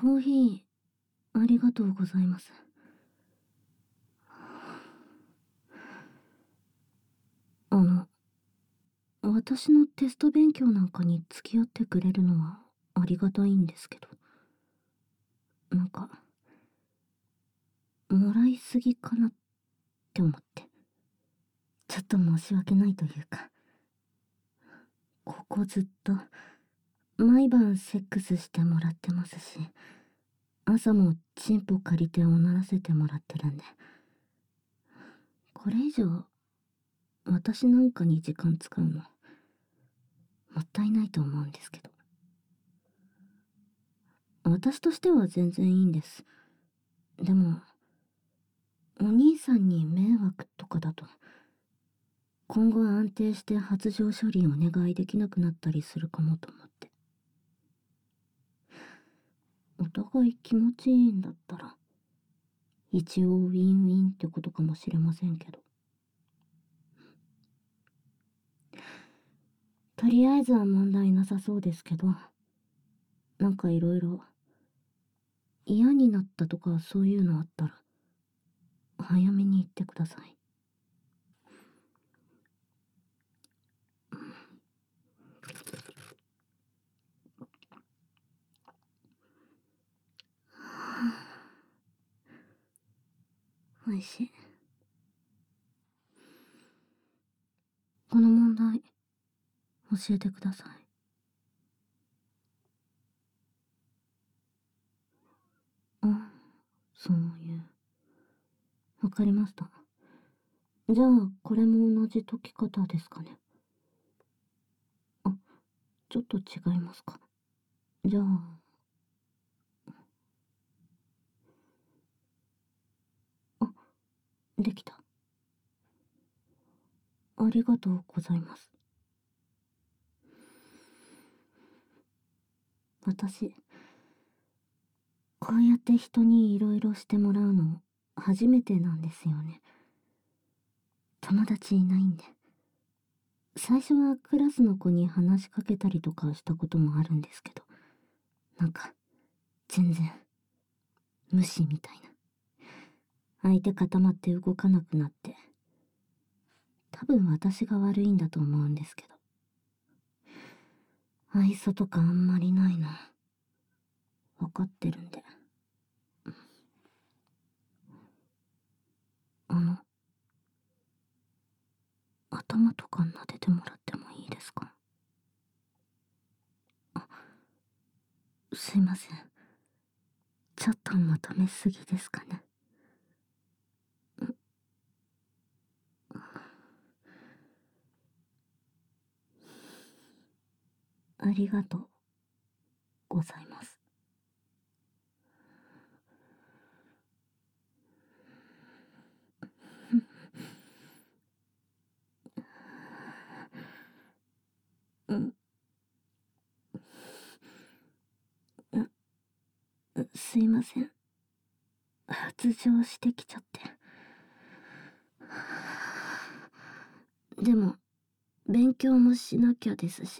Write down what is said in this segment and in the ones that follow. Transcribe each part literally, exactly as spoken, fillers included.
コーヒー、ありがとうございます。あの、私のテスト勉強なんかに付き合ってくれるのはありがたいんですけど、なんか、もらいすぎかなって思って、ちょっと申し訳ないというか、ここずっと、毎晩セックスしてもらってますし、朝もチンポ借りておならせてもらってるんで、これ以上、私なんかに時間使うの、もったいないと思うんですけど。私としては全然いいんです。でも、お兄さんに迷惑とかだと、今後安定して発情処理お願いできなくなったりするかもと思って。お互い気持ちいいんだったら、一応ウィンウィンってことかもしれませんけど。とりあえずは問題なさそうですけど、なんかいろいろ嫌になったとかそういうのあったら、早めに言ってください。おいしい。この問題、教えてください。あ、そういう。わかりました。じゃあ、これも同じ解き方ですかね。あ、ちょっと違いますか。じゃあ、あ、できた。ありがとうございます。私、こうやって人にいろいろしてもらうの、初めてなんですよね。友達いないんで。最初はクラスの子に話しかけたりとかしたこともあるんですけど、なんか、全然、無視みたいな。相手固まって動かなくなって、多分私が悪いんだと思うんですけど。愛想とかあんまりないの。わかってるんで。あの、頭とか撫でてもらってもいいですか？あ、すいません。ちょっと求めすぎですかね。ありがとうございます。うん。うすいません。発情してきちゃって。でも、勉強もしなきゃですし。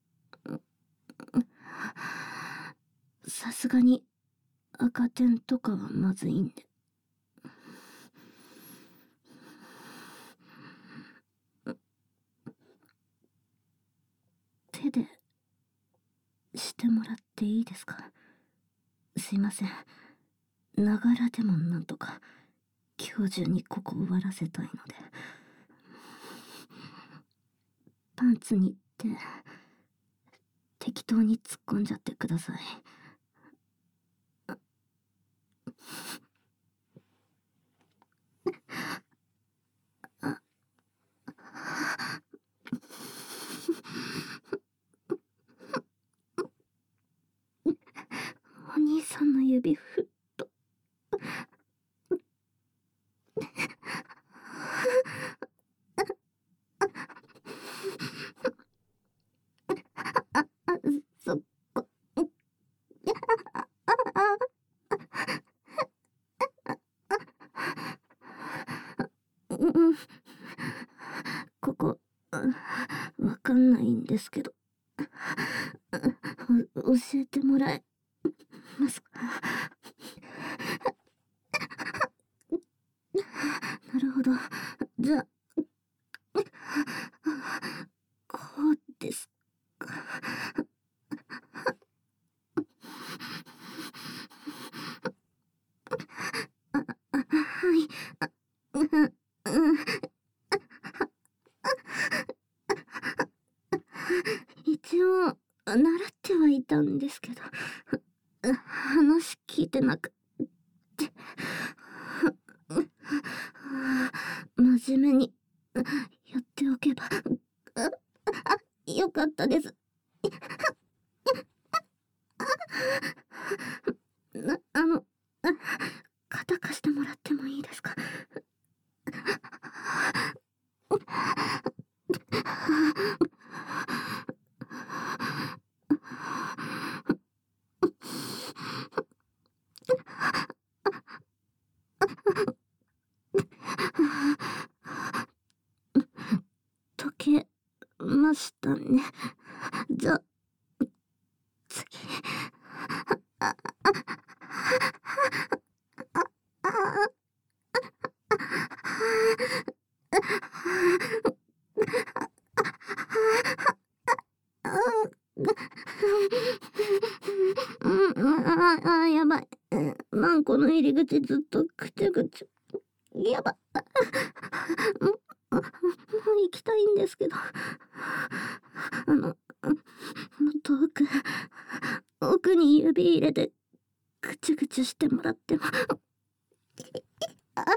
さすがに、赤点とかはまずいんで。手で、してもらっていいですか？すいません。ながらでもなんとか、今日中にここ終わらせたいので。パンツにって、適当に突っ込んじゃってください。お兄さんの指ふっと。あ、あ、そこ。うん、ここ、わかんないんですけど、教えてもらえますか？ なるほど。じゃあ、こうですか。あ、あ、はい。あ、うん、うん。一応、習ってはいたんですけど、話聞いてなくって。真面目にやっておけばよかったです。な、あの、肩貸してもらってもいいですか？解けましたね。じゃあ、次。あ、あ、あ、うん、あ、あ、やばい。マンコの入り口ずっとぐちゅぐちゅ。やば。もう、もう行きたいんですけど。あの、もっと奥、奥に指入れて、ぐちゅぐちゅしてもらっても。あ、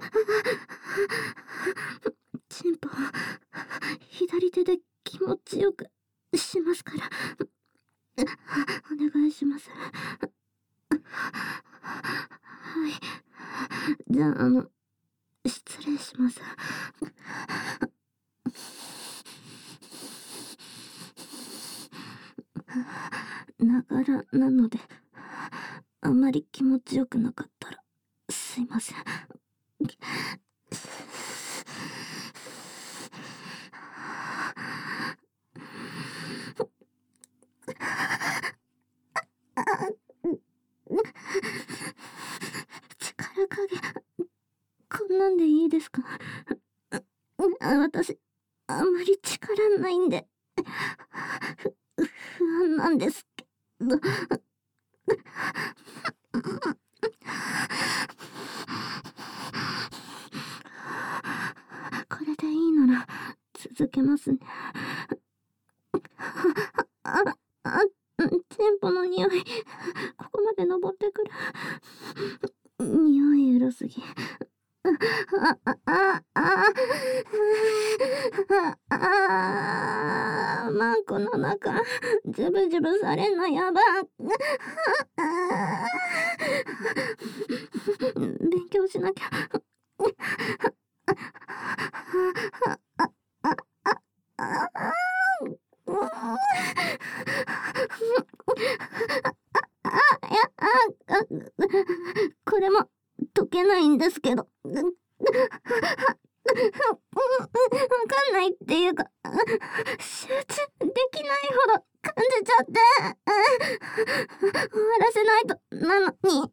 チンポ、左手で気持ちよくしますから。お願いします。はい。じゃあ、あの、失礼します。ながらなので、あまり気持ちよくなかったら、すいません。力加減、こんなんでいいですか？あ、私、あんまり力ないんで、ふ、不安なんですけど。これでいいなら、続けますね。あ、あ、チンポの匂い、ここまで登ってくる。匂いうるすぎ。あ、あ、あ、あ、あ、あ、マンコの中、ジュブジュブされんのやば。勉強しなきゃ。あ、いや、あ、これも解けないんですけど。わかんないっていうか、集中できないほど感じちゃって、終わらせないと、なのに。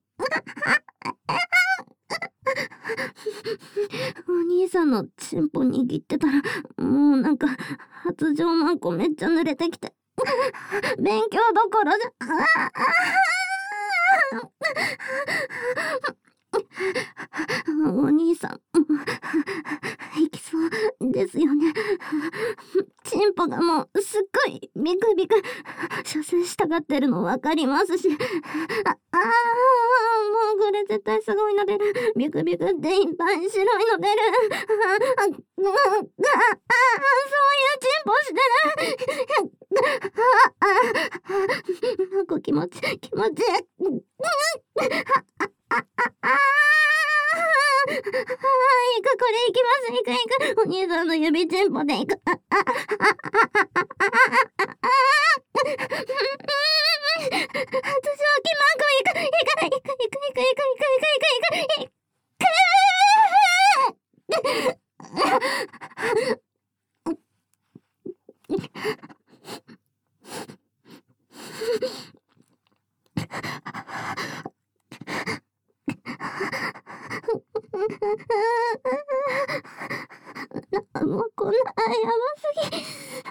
お兄さんのチンポ握ってたら、もうなんか、発情マンコめっちゃ濡れてきて、勉強どころじゃ、ああお兄さん、行きそうですよね。チンポがもうすっごいビクビク射精したがってるの分かりますし、あ、あー、もうこれ絶対すごいの出る。ビクビクっていっぱい白いの出る。あ、あ、あ、あ、そういうチンポしてる。あ、あ、なんか気持ち気持ちいい。あ、あ、あ、あ、あ、いく、これいきます、いくいく。お兄さんの指チンポでいく。あ、あ、あ、あ、あ、あ、あ、あ、私はキマンコいく、いく、いく、いく、いく、いく、いく、いく、いく、いく、いく、 もうこんな、やばすぎ。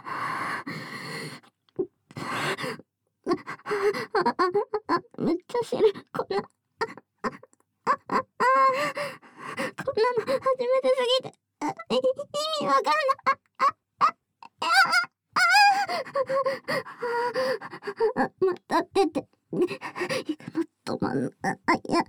あ、あ、あ、めっちゃ知る。こんな、あ、あ、こんなの初めてすぎて、あ、い意味わかんない。あ、また出て、行くの止まんない。あ、いや。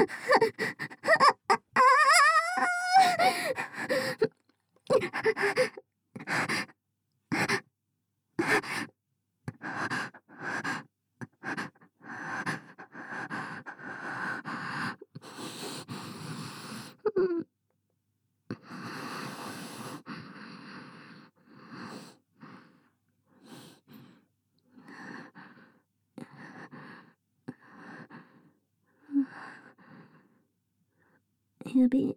指、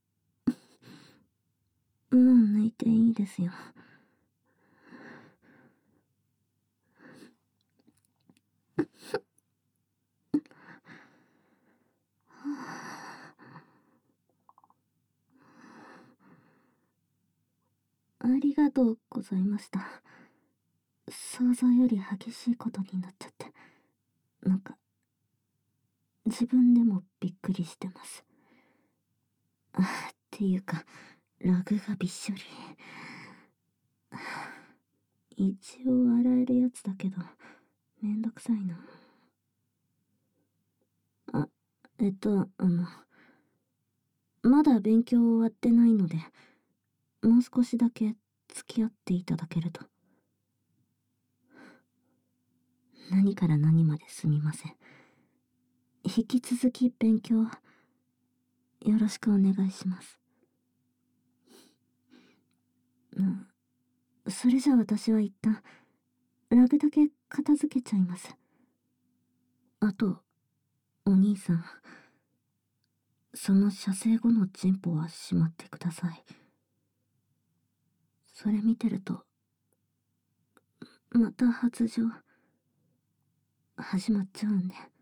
もう抜いていいですよ。ありがとうございました。想像より激しいことになっちゃって、なんか、自分でもびっくりしてます。あ、っていうか、ラグがびっしょり。一応洗えるやつだけど、めんどくさいな。あ、えっと、あの、まだ勉強終わってないので、もう少しだけ付き合っていただけると。何から何まですみません。引き続き勉強、よろしくお願いします。うん。それじゃ私は一旦、ラグだけ片付けちゃいます。あと、お兄さん、その射精後のチンポはしまってください。それ見てると、また発情、始まっちゃうんで。